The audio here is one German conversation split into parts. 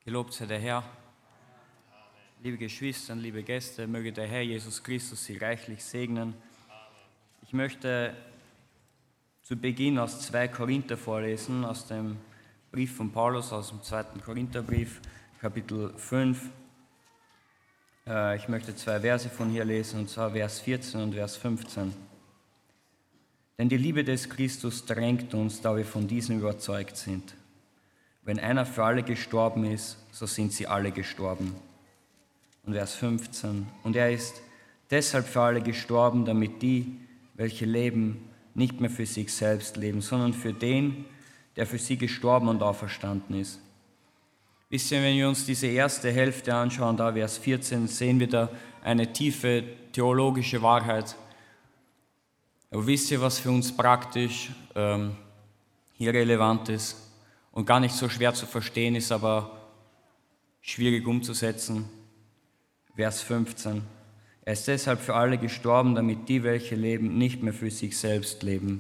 Gelobt sei der Herr. Liebe Geschwister, liebe Gäste, möge der Herr Jesus Christus Sie reichlich segnen. Ich möchte zu Beginn aus 2 Korinther vorlesen, aus dem Brief von Paulus, aus dem 2. Korintherbrief, Kapitel 5. Ich möchte 2 Verse von hier lesen, und zwar Vers 14 und Vers 15. Denn die Liebe des Christus drängt uns, da wir von diesem überzeugt sind. Wenn einer für alle gestorben ist, so sind sie alle gestorben. Und Vers 15. Und er ist deshalb für alle gestorben, damit die, welche leben, nicht mehr für sich selbst leben, sondern für den, der für sie gestorben und auferstanden ist. Wisst ihr, wenn wir uns diese erste Hälfte anschauen, da Vers 14, sehen wir da eine tiefe theologische Wahrheit. Aber wisst ihr, was für uns praktisch hier relevant ist und gar nicht so schwer zu verstehen ist, aber schwierig umzusetzen? Vers 15. Er ist deshalb für alle gestorben, damit die, welche leben, nicht mehr für sich selbst leben.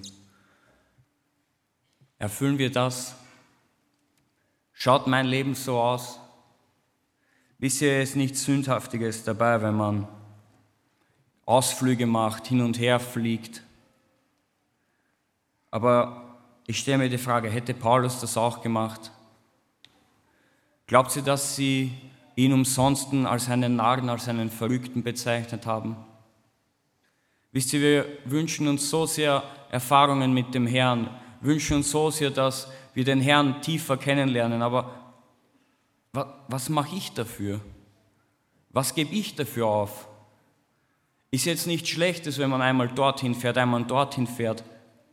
Erfüllen wir das? Schaut mein Leben so aus? Wisst ihr, es ist nichts Sündhaftiges dabei, wenn man Ausflüge macht, hin und her fliegt. Aber ich stelle mir die Frage, hätte Paulus das auch gemacht? Glaubt ihr, dass sie ihn umsonst als einen Narren, als einen Verrückten bezeichnet haben? Wisst ihr, wir wünschen uns so sehr Erfahrungen mit dem Herrn, wünschen uns so sehr, dass wir den Herrn tiefer kennenlernen, aber was mache ich dafür? Was gebe ich dafür auf? Ist jetzt nichts Schlechtes, wenn man einmal dorthin fährt, einmal dorthin fährt.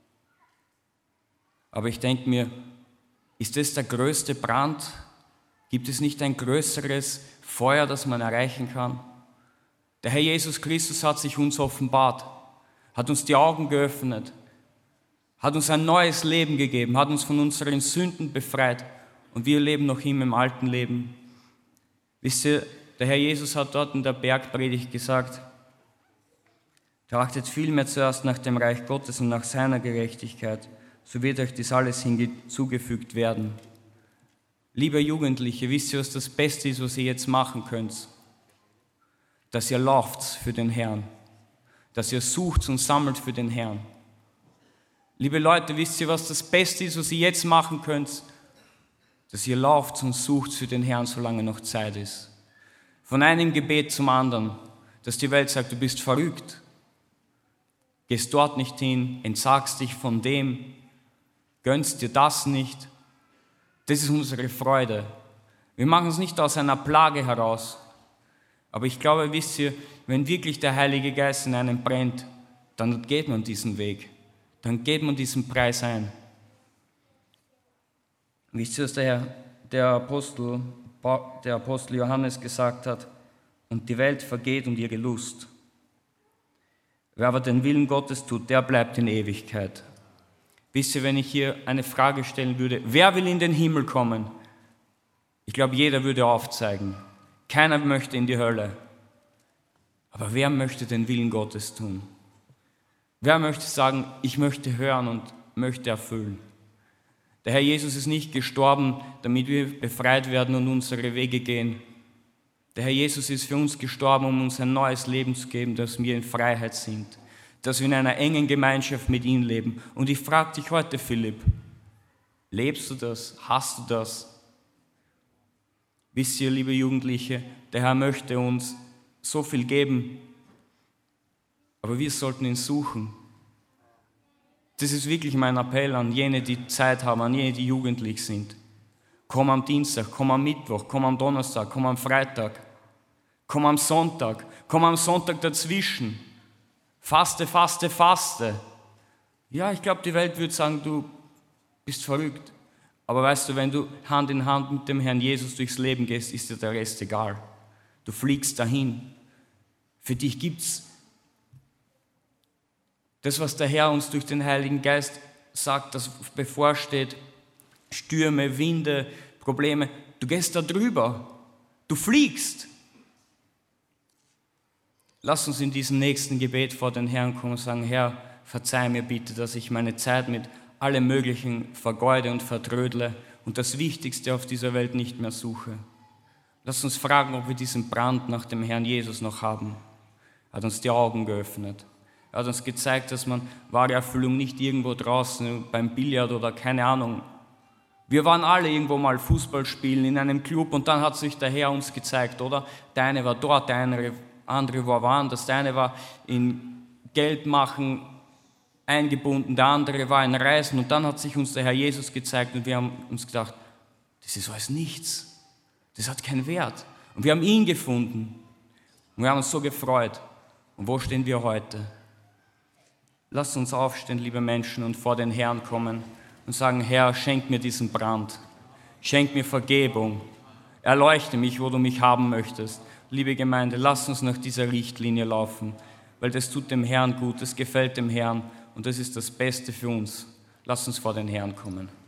Aber ich denke mir, ist das der größte Brand? Gibt es nicht ein größeres Feuer, das man erreichen kann? Der Herr Jesus Christus hat sich uns offenbart, hat uns die Augen geöffnet, hat uns ein neues Leben gegeben, hat uns von unseren Sünden befreit und wir leben noch immer im alten Leben. Wisst ihr, der Herr Jesus hat dort in der Bergpredigt gesagt, trachtet vielmehr zuerst nach dem Reich Gottes und nach seiner Gerechtigkeit, so wird euch dies alles hinzugefügt werden. Liebe Jugendliche, wisst ihr, was das Beste ist, was ihr jetzt machen könnt? Dass ihr lauft für den Herrn, dass ihr sucht und sammelt für den Herrn. Liebe Leute, wisst ihr, was das Beste ist, was ihr jetzt machen könnt? Dass ihr lauft und sucht für den Herrn, solange noch Zeit ist. Von einem Gebet zum anderen, dass die Welt sagt, du bist verrückt. Gehst dort nicht hin, entsagst dich von dem, gönnst dir das nicht. Das ist unsere Freude. Wir machen es nicht aus einer Plage heraus. Aber ich glaube, wisst ihr, wenn wirklich der Heilige Geist in einem brennt, dann geht man diesen Weg. Dann geht man diesen Preis ein. Wisst ihr, was der Apostel Johannes gesagt hat? Und die Welt vergeht und ihre Lust. Wer aber den Willen Gottes tut, der bleibt in Ewigkeit. Wisst ihr, wenn ich hier eine Frage stellen würde, wer will in den Himmel kommen? Ich glaube, jeder würde aufzeigen. Keiner möchte in die Hölle. Aber wer möchte den Willen Gottes tun? Wer möchte sagen, ich möchte hören und möchte erfüllen? Der Herr Jesus ist nicht gestorben, damit wir befreit werden und unsere Wege gehen. Der Herr Jesus ist für uns gestorben, um uns ein neues Leben zu geben, dass wir in Freiheit sind, dass wir in einer engen Gemeinschaft mit ihm leben. Und ich frage dich heute, Philipp, lebst du das? Hast du das? Wisst ihr, liebe Jugendliche, der Herr möchte uns so viel geben, aber wir sollten ihn suchen. Das ist wirklich mein Appell an jene, die Zeit haben, an jene, die jugendlich sind. Komm am Dienstag, komm am Mittwoch, komm am Donnerstag, komm am Freitag, komm am Sonntag dazwischen. Faste, faste, faste. Ja, ich glaube, die Welt würde sagen, du bist verrückt. Aber weißt du, wenn du Hand in Hand mit dem Herrn Jesus durchs Leben gehst, ist dir der Rest egal. Du fliegst dahin. Für dich gibt's das, was der Herr uns durch den Heiligen Geist sagt, das bevorsteht, Stürme, Winde, Probleme. Du gehst da drüber. Du fliegst. Lass uns in diesem nächsten Gebet vor den Herrn kommen und sagen, Herr, verzeih mir bitte, dass ich meine Zeit mit allem Möglichen vergeude und vertrödle und das Wichtigste auf dieser Welt nicht mehr suche. Lass uns fragen, ob wir diesen Brand nach dem Herrn Jesus noch haben. Er hat uns die Augen geöffnet. Er hat uns gezeigt, dass man wahre Erfüllung nicht irgendwo draußen beim Billard oder keine Ahnung. Wir waren alle irgendwo mal Fußball spielen in einem Club und dann hat sich der Herr uns gezeigt, oder? Der eine war dort, der andere war woanders, der eine war in Geld machen eingebunden, der andere war in Reisen und dann hat sich uns der Herr Jesus gezeigt und wir haben uns gedacht, das ist alles nichts, das hat keinen Wert. Und wir haben ihn gefunden und wir haben uns so gefreut. Und wo stehen wir heute? Lasst uns aufstehen, liebe Menschen, und vor den Herrn kommen und sagen, Herr, schenk mir diesen Brand, schenk mir Vergebung, erleuchte mich, wo du mich haben möchtest. Liebe Gemeinde, lasst uns nach dieser Richtlinie laufen, weil das tut dem Herrn gut, das gefällt dem Herrn und das ist das Beste für uns. Lasst uns vor den Herrn kommen.